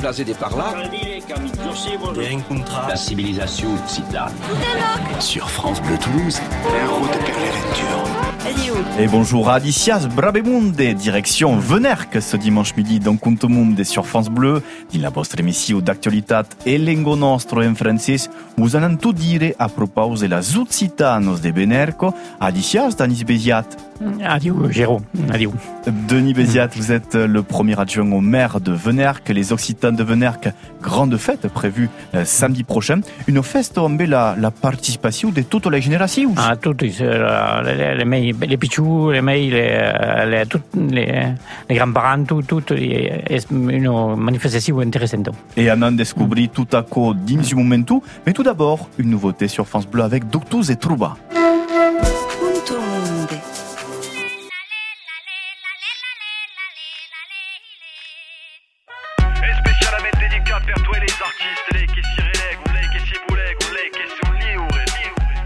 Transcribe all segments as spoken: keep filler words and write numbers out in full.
déplacés de par là. La civilisation occitane. Sur France Bleu Toulouse, la route per l'Aventure. Et bonjour à Adicias Brabemunde, direction Venerque ce dimanche midi dans Contomunde sur France Bleu, dans la vostra émission d'actualité e lengo nostro en francese, vous allez tout dire à propos de la Occitanos de Venerco. Adicias, Denis Béziat. Adieu, Jérôme. Adieu. Denis Béziat, vous êtes le premier adjoint au maire de Venerque. Les Occitanes de Venerque, grande fête prévue euh, samedi prochain. Une fête où la, la participation de toutes les générations. Ah, toutes les, les, les, les, les pichous, les mecs, les, les, toutes les, les grands-parents, tout, tout, c'est une manifestation intéressante. Et on a découvert tout à coup dans ce moment. Mais tout d'abord, une nouveauté sur France Bleu avec Doctus et Trouba. Per toi les artistes, les qui s'y relèguent, ou les qui s'y bouleguent, ou les qui sont livrés, livrés.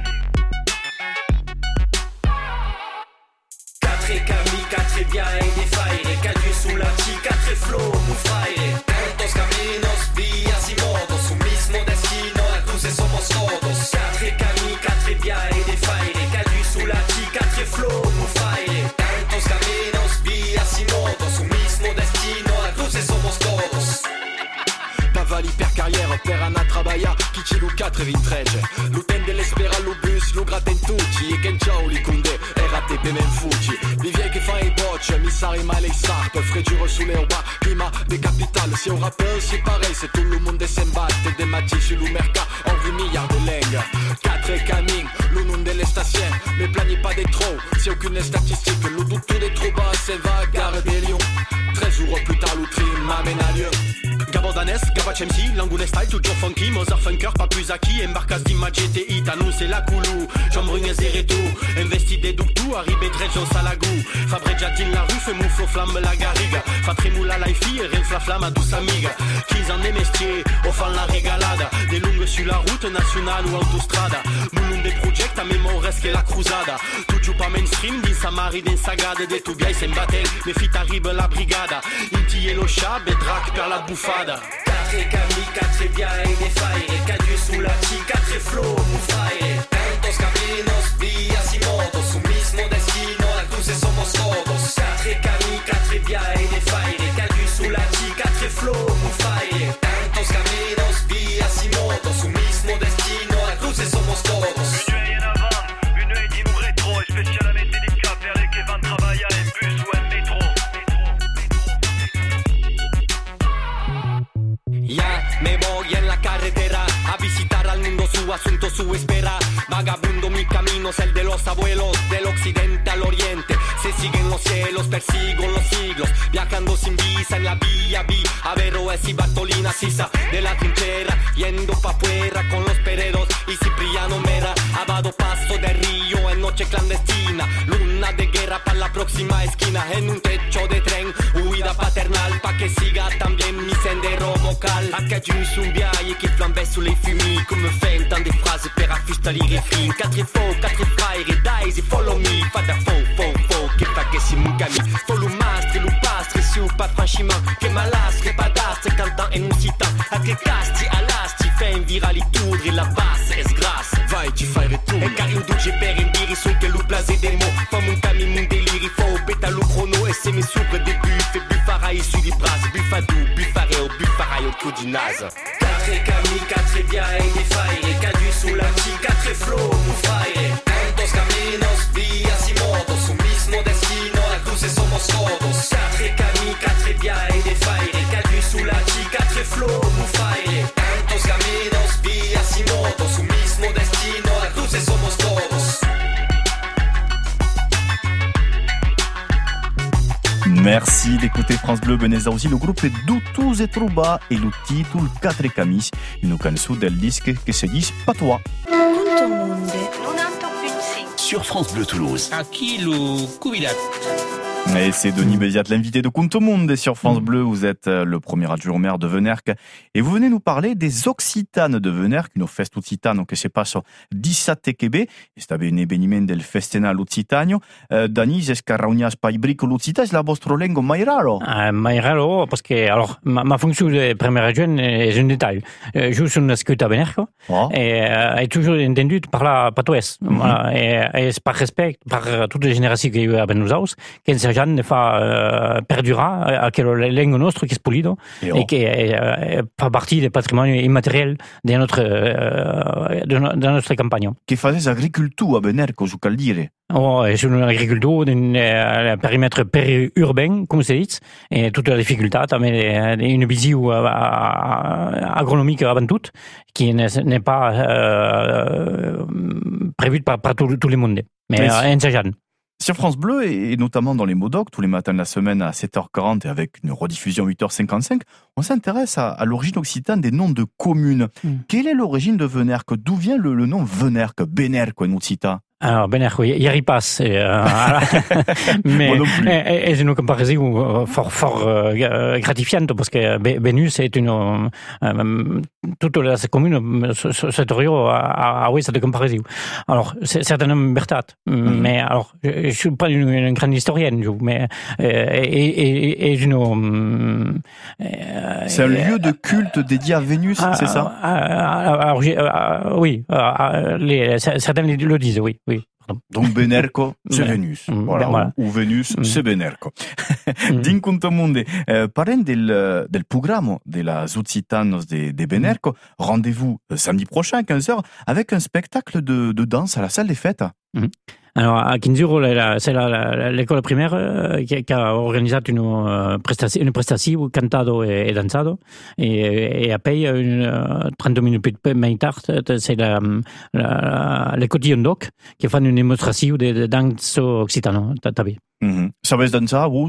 Quatre cami, quatre bien et des faires, cadu sous la chi, quatre flow, mu fraire. Tantos caminos, vías y modos, un mismo destino, a cruces somos todos. Quatre cami, quatre bien et des faires, cadu sous la chi, quatre flow, mu fraire. Tantos caminos, vías y modos, un mismo destino, a cruces somos todos. Pavali per carriera, per Anna Trabaia, chi ci lu quatre vintrege. L'utente l'espera l'ubus, lu gratten tutti, e che ciao li kunde, era te pe men fugi. Vivie che fa i bocce, mi sari male i sarpe, freggiuro sulle urba, prima de capital, si un rappeur si pareil, c'est tout le monde s'embatte, des matchs sur le mercat, en huit milliards de lengues. Quatre camin, le nom de l'estation, mais planiez pas des trop, si aucune statistique, le doute des trop bas, c'est va, gare des lions. treize jours plus tard, l'outri m'amène à Lyon. Gabordanes, Gabach M C, Langounet style, toujours funky, Mozart funker, pas plus acquis, embarcas d'image T I, t'annonce la coulou, Jean Brunez et Reto, investi des douctou, arrivé Drejon Salagou, Fabreggiatin la rue, fait moufle flamme la garriga, fa tremoula la fille, et rinfla flamme à douce amiga, qu'ils en est mestier, offrant la régalade, des longues sur la route nationale ou autostrada, moulon des projects, à mémoire que la cruzada, toujours pas mainstream, din samari, din sagade, des tout bien, c'est m'battel, mais fit arrive la brigada, inti et lo chat, bedrak per la bouffade. Quatre cami, quatre bien et des faires, cadu sous la chi, quatre flow, mu fraire. Tantos caminos, vías y modos, un mismo destino, a cruces somos todos. Quatre cami, quatre bien et des faires, cadu sous la chi, quatre flow, mu fraire. Tantos caminos, vías y modos, un mismo destino, a cruces somos todos. Une nuit en avant, une nuit dit nous rétro, et spécialement délicat, per les qui vont travailler en bus ou en métro. Ya me voy en la carretera a visitar al mundo, su asunto, su espera. Vagabundo mi camino es el de los abuelos, del occidente al oriente. Se siguen los cielos, persigo los siglos, viajando sin visa en la vía, vi Averroes y Bartolina Sisa. De la trinchera, yendo pa' afuera con los pereros y Cipriano Mera. Abado paso de río en noche clandestina, luna de guerra pa' la próxima esquina. En un techo de tren, huida paternal pa' que siga también mi sendero vocal. Acadius un biaille qui flambait sous les fumis, comme feint dans des phrases per affusta li refrain. Quatre faux, quatre frères et dies et follow me. Fada faux, faux, faux, che fa che si mugami. Follow mastre, lu pastre, su pas franchiment. Che malastre, padastre, cantant en un citant. A che casti, alasti, fait un virali tourdre et la basse, es grâce. Vai, ci fai retour. E car in duce per in biri sun che lu plase des mots. Fam un cami, mon délire, faux, beta lu chrono. Et c'est mes soupes des buffes, et buffara issu du bras. Buffadou, buffare au buffara au coup du naze. Quatre cami, quatre bien et des faires, cadu sous la chi, quatre flow, mu fraire. Tantos caminos, vías y modos, un mismo destino, a cruces somos todos. Quatre cami, quatre bien et des faires, cadu sous la chi, quatre flow, mu fraire. Tantos caminos, vías y modos, un mismo destino, a cruces somos todos. Merci d'écouter France Bleu Beneza aussi. Le groupe est Doctus et Trouba et le titre Quatre Camis, une canzone del disque qui se dit Patois. Sur France Bleu Toulouse. Aqui lo Cubilat. Et c'est Denis Béziat, l'invité de Conto Monde sur France Bleu. Vous êtes le premier adjoint au maire de Venerc et vous venez nous parler des Occitanes de Venerc, une festa occitano che si passa diciatte chebe, e sta bene beniment del festenal occitanio. Uh, Danis, escarraunias paibrico l'occita, c'est la vostra lingua mai raro? Uh, mai raro, parce que, alors, ma, ma fonction de premier adjoint est un détail. Uh, je suis un scout à Venerc, oh. et uh, est toujours entendu par la patoise. Mm-hmm. Voilà, et, et par respect, par toutes les générations qu'il y a eu à Benouzaus, qu'en s'agit ne fa uh, perdura a che la lingua nostra che è spolito e, e che uh, fa parte del patrimonio immateriale de notre, uh, de, no, de nostra campagna. Che fazes agricoltura a Venerco, su cal dire? Oh, è un agricoltore in uh, perimetro periurbain, come si dice, e tutta la difficoltà, mais une vision uh, agronomique avant tout, qui n'est pas uh, prévue par, par tout, tout le monde, mais en s'agit. Sur France Bleu, et notamment dans les Modocs, tous les matins de la semaine à sept heures quarante et avec une rediffusion huit heures cinquante-cinq, on s'intéresse à, à l'origine occitane des noms de communes. Mm. Quelle est l'origine de Venerc? D'où vient le, le nom Venerc, Benerc en occitan? Alors, Benerc, oui, il y ripasse. Euh, mais c'est une comparaison fort, fort euh, gratifiante parce que Benus est une, euh, toute la commune, c'est rio à, à, oui, cette comparaison. Alors, c'est certainement Bertat. Mm. Mais alors, je, je suis pas une, une grande historienne, mais, euh, et, et, et une, euh, c'est un lieu de culte dédié à Vénus, euh, c'est ça? euh, alors, euh, oui, euh, les, certains le disent, oui, oui. Donc Benerco, c'est Vénus. Voilà. Voilà. Ou Vénus, mm. c'est Benerco. Mm. Din Conto Monde, eh, parlem del, del programma della Occitanos de, de Benerco. Mm. Rendez-vous samedi prochain à quinze heures avec un spectacle de, de danse à la salle des fêtes. Mm. Alors, à Kinzuro, c'est la, la, l'école primaire euh, qui, qui a organisé une uh, prestation, une prestation cantado et, et dansado. Et, et après, une, uh, trente minutes plus tard, c'est la, la, les quotidiens doc qui font une démonstration de, de danse occitano. Mm-hmm. Sabes danser, vous?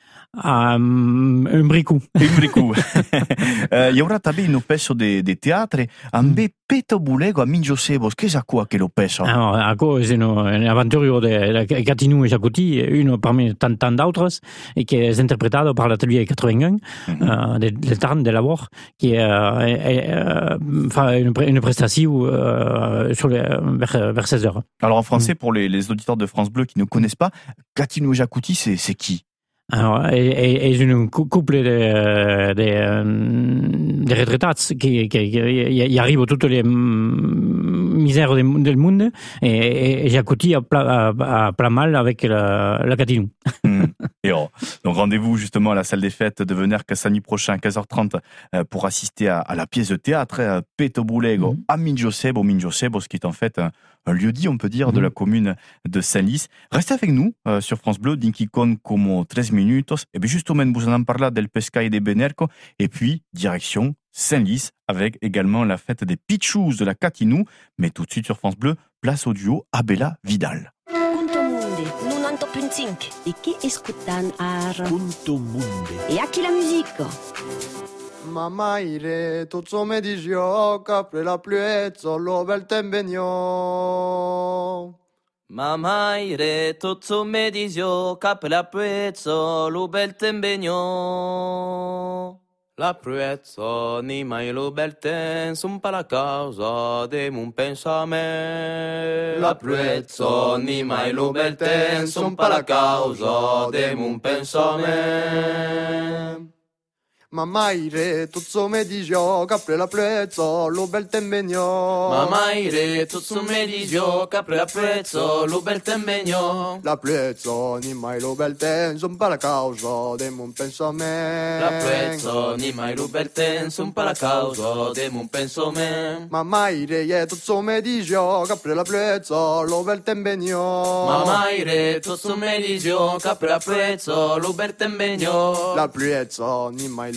Um, un bricou. Un bricou. uh, hi haurà també un peso de, de teatre amb mm. Peto Bulego a Minjo Sebos. Che è qua che lo peso? Alors, à cause d'une aventure de Gatineau et Jacouty, une parmi tant, tant d'autres, et qui est interprétée par l'atelier quatre-vingt-un, mm-hmm. euh, de, de Tarn, de Labor, qui est, euh, fait une, une prestation euh, sur les, vers, vers seize heures. Alors, en français, mm. pour les, les auditeurs de France Bleu qui ne connaissent pas, Gatineau et Jacouty, c'est, c'est qui? Alors, et, et, et une couple de, de, de retraités qui, qui, qui arrivent toutes les misères du monde et, et Jacouty a pla, a, a pla mal avec la, la Gatineau. Mmh. Et oh. Donc rendez-vous justement à la salle des fêtes de Venerc samedi prochain à quinze heures trente pour assister à, à la pièce de théâtre Peto Bulego mmh. à Minjo Sebo, Minjo Sebo, ce qui est en fait un, un lieu-dit, on peut dire, mmh. de la commune de Saint-Lys. Restez avec nous euh, sur France Bleu, Dinky Con como treize minutos. Et bien justement, vous en parlez del Pescaï de Benerco. Et puis, direction Saint-Lys, avec également la fête des Pichous de la Gatineau. Mais tout de suite sur France Bleu, place au duo Abella Vidal. Conto Monde, novanta virgola cinque. E che escutan a Conto Monde. E a chi la musique? Mamma ire, tutto me dicio, capre la pluie, solo bel tempegno. Mamma ire, tutto me dicio, capre la pluie, solo bel tempegno. La pruezza ni mai lo bel ten, son pa la causa de mon pensament. La pruezza ni mai lo bel ten, son pa la causa de mon pensament. Mamma ire, tutto me dicio, capre la prezzo, lo bel tempegno. Mamma ire, tutto me dicio, capre la prezzo, lo bel tempegno. La prezzo, ni mai lo bel ten, son pa la causa de mon pensament. La prezzo, ni mai lo bel ten, son pa la causa de mon pensament. Mamma ire, tutto me dicio, capre la prezzo, lo bel tempegno. Mamma ire, tutto me dicio, capre la prezzo, lo bel tempegno. La prezzo, ni mai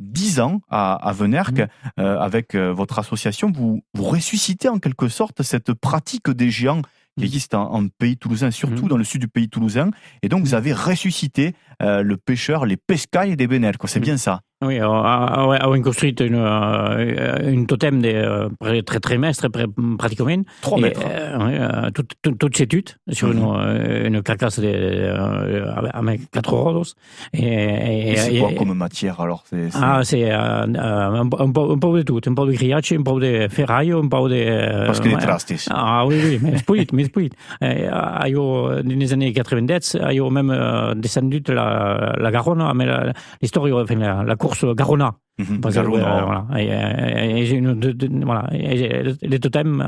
dix ans à, à Venerque, mmh. euh, avec euh, votre association, vous, vous ressuscitez en quelque sorte cette pratique des géants qui existe en, en pays toulousain, surtout mmh. dans le sud du pays toulousain. Et donc, vous avez ressuscité euh, le pêcheur, les pescailles des Benerques. C'est mmh. bien ça? Oui, on a construit une, une totem de très trimestres pratiquement. Trois mètres. Euh, oui, toute, toute, toute cette hutte sur mm-hmm. une, une carcasse de, euh, avec quatre rodos. Et, et, et c'est quoi et, comme matière alors? C'est, c'est... Ah, c'est euh, un, un, peu, un peu de tout. Un peu de grillage, un peu de ferraille, un peu de... Parce que des trastes. Ah oui, oui, mais c'est mais c'est Dans les années quatre-vingt-dix, il y a même descendu la, la Garonne, mais la, l'histoire, enfin, la, la course Garona. Mmh, Garona. Euh, voilà. Et, et, et j'ai une, de, de, voilà. Et les totems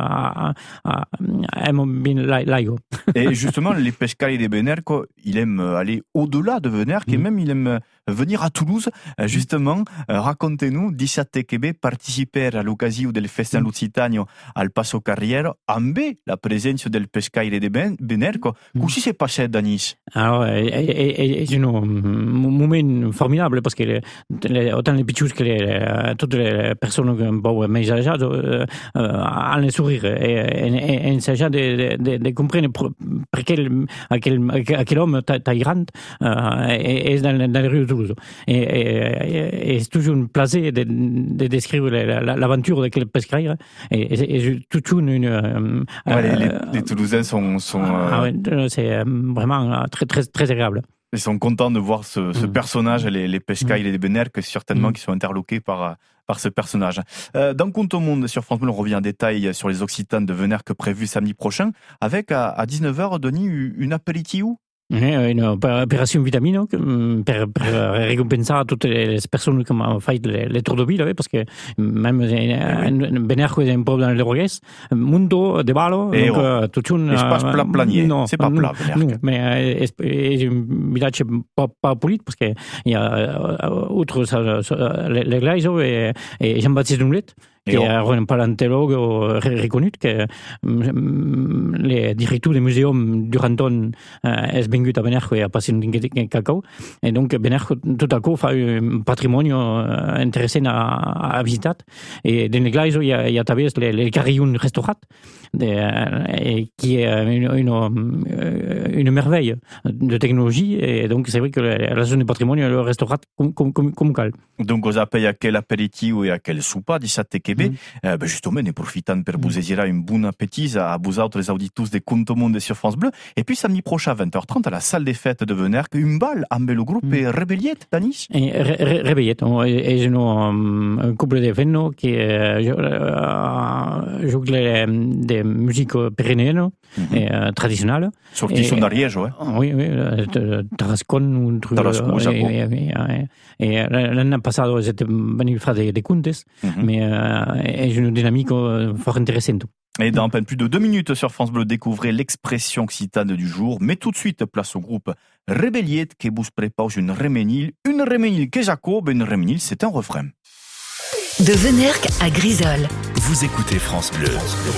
aiment bien l'aïgo. Et justement, les pescailles des Benerques, il aime aller au-delà de Venerque mmh. et même il aime venir à Toulouse. Justement, racontez-nous, diciate che participer all'occasione del Festin mmh. Lusitano al Passo Carrière, amb la presenza del pescaire de Benerques. Mmh. Comment s'est passé, Danis? Alors, c'est un moment formidable parce que les, autant les pitchous que les, toutes les personnes qui ont messager euh, ont le sourire et, et, et s'agit de, de, de comprendre pour quel, à, quel, à quel homme Taïrand euh, est dans, dans les rues de Toulouse. Et, et, et c'est toujours un plaisir de, de décrire l'aventure de quel pescaire. Et, et, et tout une... une euh, ouais, les, les, les Toulousains sont... sont euh... ah, ouais, c'est vraiment très, très, très agréable. Ils sont contents de voir ce, ce mmh. personnage, les, les pescailles, mmh. les Benerques, certainement, mmh. qui sont interloqués par, par ce personnage. Euh, dans Conte au Monde, sur France Bleu, on revient en détail sur les Occitanes de Venerque prévus samedi prochain, avec à, à dix-neuf heures, Denis, une apéritif. Une opération vitamine pour, pour récompenser toutes les personnes qui ont fait les tours de ville, parce que même Benerque est un peu dans les Rogues, Mundo de Balo, donc tout un espace plat planier, c'est pas plat. Non, mais c'est un village pas, pas poli parce qu'il y a outre l'église et, et Jean-Baptiste Doulet, qui est un paléontologue reconnu, que les directeurs des musées du Ranton est venu à Benerque et a passé un cacao. Et donc, Benerque, tout à coup, fait un patrimoine intéressant à, à visiter. Et dans l'église, il y a, il y a les, les carillons restaurants, qui est une, une, une merveille de technologie. Et donc, c'est vrai que la zone du patrimoine, le restaurant comme, comme, comme, comme cal. Donc, vous appelez à quel apéritif et à quel soupa, dit ça, Québec. Mm. Eh ben justement, en profitant pour vous dire un bon appétit à vous autres, les auditeurs de Conte au Monde sur France Bleu. Et puis, samedi prochain, à vingt heures trente, à la salle des fêtes de Venerque, une balle avec le groupe mm. Rebelliet, Danis? Rebelliet, et un couple de venno qui joue des musiques pyrénéennes et traditionnelles. Sortis sont d'Ariège, ouais. Oui, oui, Tarascon, un truc. Tarascon, Japon. Et l'année passée, j'étais venu faire des contes, mais c'est une dynamique fort intéressante. Et dans peine plus de deux minutes sur France Bleu, découvrez l'expression occitane du jour. Mais tout de suite, place au groupe Rebelliet qui vous prépare une reménile. Une reménile que Jacob, une reménile, c'est un refrain. De Venerque à Grisol. Vous écoutez France Bleu. France Bleu.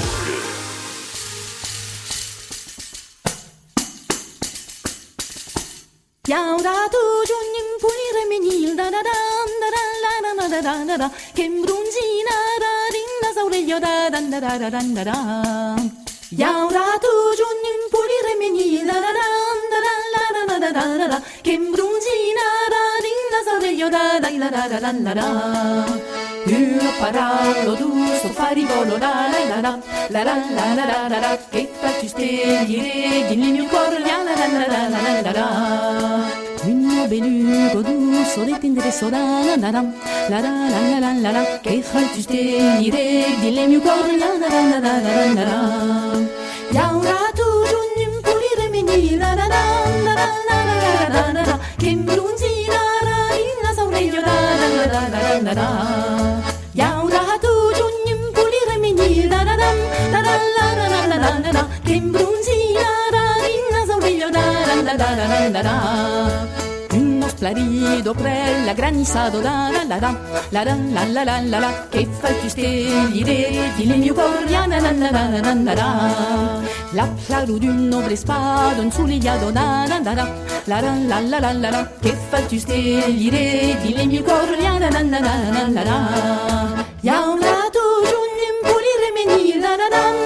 Yaurato giugnim pulire menil da da da da da da da da da da che brunzina da rinda saureglio da da da da da da da Yaurato giugnim pulire menil da da da da da da da da da che brunzina da rinda saureglio da da da da da da da Io paralo tu sto farivolo la la la la la la la la la la che facci stegliere il mio cuore la la la la la la la Un belugo d'uso di tendere sola la la la la la la la la che facci stegliere il mio cuore la la la la la la la Yaurato giugnim pulire meni la la la la la la la la la che brunzina la saureglio la la la la la la Yaurato giugnim pulire meni la la la la la la la la la la che brunzina la saureglio la la la la la la la florido prella granissado da da da da la da la la la la la che fai steli reti nel mio cuore la la la la la la la la flaro d'un noble spado insuliato da da da da la la la la la la la che fai steli reti nel mio cuore la la la la la la la ya un lato giugno pulire menire da da da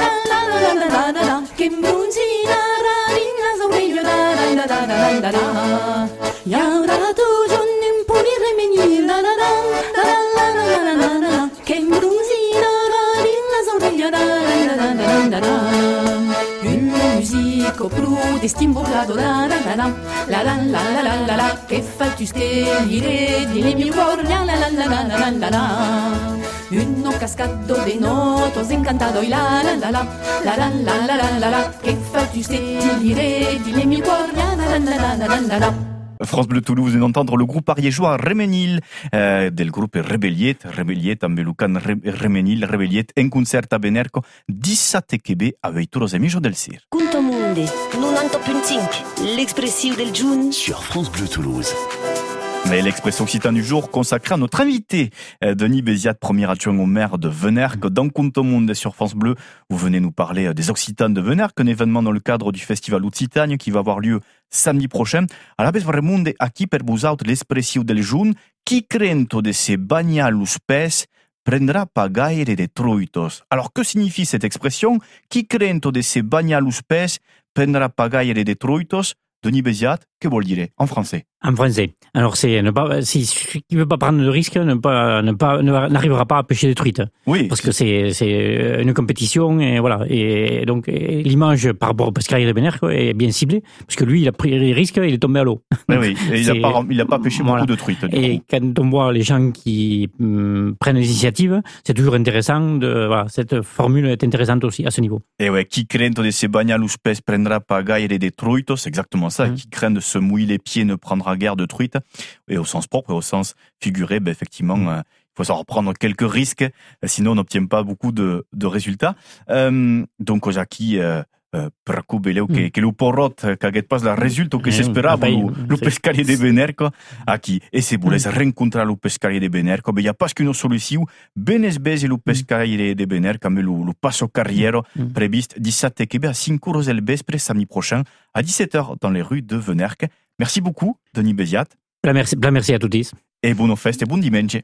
da da da da da che brunzina radina saureglio da da da da da da ya un lato giugno pulire menire da da da da da da da che brunzina radina saureglio da da da da da une musique pro destimbolado da da da da la la la la la la la che fa tu stelire di le mie cuore la la la la la la la un cascado de notos encantado y la la la la la la la la la la la che fa tu stelire di le mie cuore la la la la la la la. France Bleu Toulouse, d'entendre le groupe ariégeois Remenil, euh, del groupe Rebelliet, Rebelliet, ambelucan Remenil, Rebelliet, en concert a Benerco, dissate chebe avec tous les amis del Sir. Conto Monde, novanta virgolette cinq, l'expressive del June. Sur France Bleu Toulouse. Mais l'expression occitane du jour consacrée à notre invité, Denis Béziat, premier adjoint au maire de Venerque. Dans Conto Monde sur France Bleu, vous venez nous parler des Occitanes de Venerque, un événement dans le cadre du festival Occitanie qui va avoir lieu samedi prochain. À la base, vraiment, à qui per vous autres l'expression del June, qui crento de se bagna los pes, prendra pagaire de troitos. Alors, que signifie cette expression? Qui crento de se bagna los pes, prendra pagaire de troitos? Denis Béziat, que veut dire en français? En français. Alors, c'est ne pas, si celui qui ne veut pas prendre de risque ne pas, ne pas, n'arrivera pas à pêcher des truites. Oui. Parce que c'est, c'est une compétition et voilà. Et donc, et l'image par rapport au pescarier de Benerque est bien ciblée. Parce que lui, il a pris des risques et il est tombé à l'eau. Oui, oui. Et il n'a pas, il a pas pêché voilà. beaucoup de truites. Et coup. Quand on voit les gens qui hum, prennent des initiatives, c'est toujours intéressant de, voilà, cette formule est intéressante aussi à ce niveau. Et ouais, qui crento de se bagna los pes prendra pagaire de troitos, c'est exactement ça. Mmh. Qui craint de se mouiller les pieds ne prendra guère de truites. Et au sens propre et au sens figuré, ben effectivement, mmh. euh, il faut savoir prendre quelques risques, sinon on n'obtient pas beaucoup de, de résultats. Euh, donc, Jackie, euh, per cubeleu que, que le porrot qu'aguet pas la résultat que s'esperava le, le pescarier de Benerco aquí. Et si vous voulez rencontrer le pescarier de Benerco, ben il y a pas qu'une solution. Benes bese le pescarier de Benerco, mais le, le passo carriero prévist dissate que à cinq euros el vespre samedi prochain à dix-sept heures dans les rues de Venerque. Merci beaucoup, Denis Béziat. Merci, merci à tous. Et bonne fête et bon dimanche.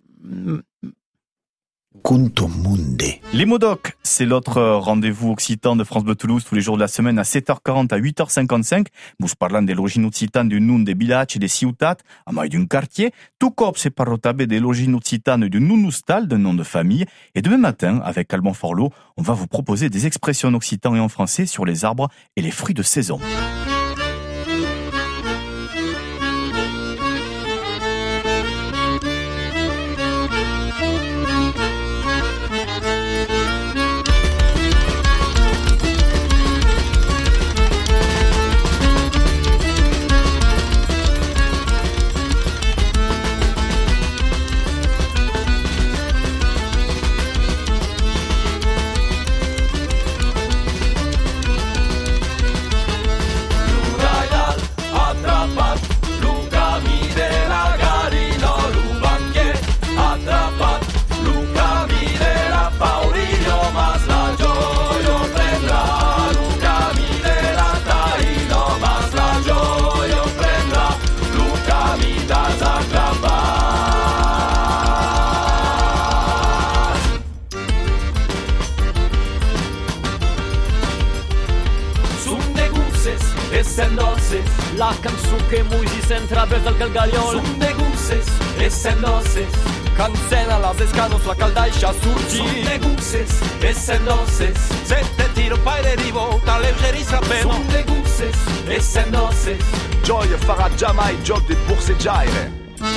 Conto Monde. Les Modocs, c'est l'autre rendez-vous occitan de France Bleu Toulouse tous les jours de la semaine à sept heures quarante à huit heures cinquante-cinq. Vous parlant de l'origine occitane du nom des villages et des ciutats, à maille d'un quartier. Tout comme c'est par rotabé de l'origine occitane du nom nostal, d'un nom de famille. Et demain matin, avec Alban Forlot, on va vous proposer des expressions en occitan et en français sur les arbres et les fruits de saison. La cançó que mugi s'entra vers del galgaliol. Som de gusses e sendoses, cancena las escanos la caldaixa surgi. Som de gusses e sendoses, se te tiro paire rivo, ta leggeri sapeno. Som de gusses e sendoses, gioia farà già mai gioc di borseggiare.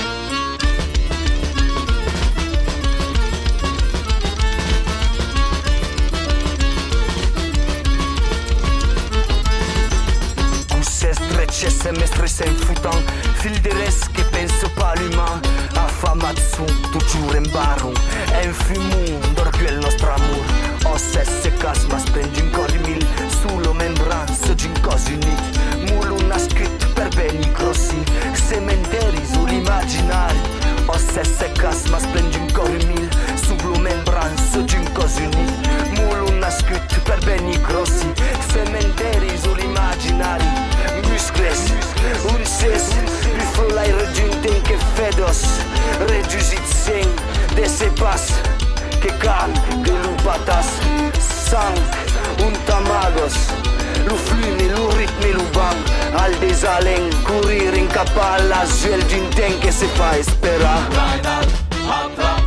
Se me stressa in foutant, fil de res che penso pas l'humain. Affamatsu, toujours en baron, en fumon, d'orgueil nostro amor. O se se cas, ma spendi un codi mil, sulo membran, so gin cos unic. Mulu nascut per beni grossi, sementel ma splengi in cori mil. Sub membran soggi in cosi uniti. Mulu nascut per beni grossi. Cementeri sull'immaginari. Muscles, un ses. Bifrulai reginten che fedos. Regiusit sen de sepas. Che can, che lupatas. Sang, un tamagos. Lu flumi, lu ritmi, lu bang. Al desalen, curir in capalla. Zuel ginten che se fa espera. Final,